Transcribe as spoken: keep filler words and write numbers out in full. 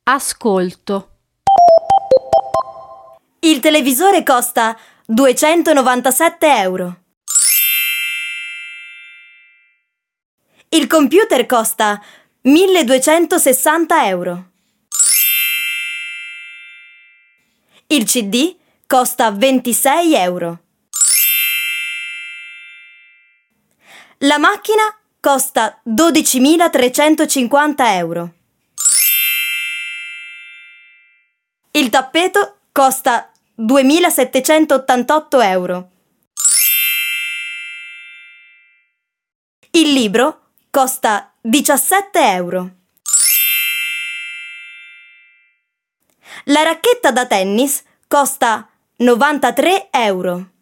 Ascolto. Il televisore costa duecentonovantasette euro. Il computer costa milleduecentosessanta euro. Il C D costa ventisei euro. La macchina costa dodicimilatrecentocinquanta euro. Il tappeto costa duemilasettecentottantotto euro. Il libro costa diciassette euro. La racchetta da tennis costa novantatré euro.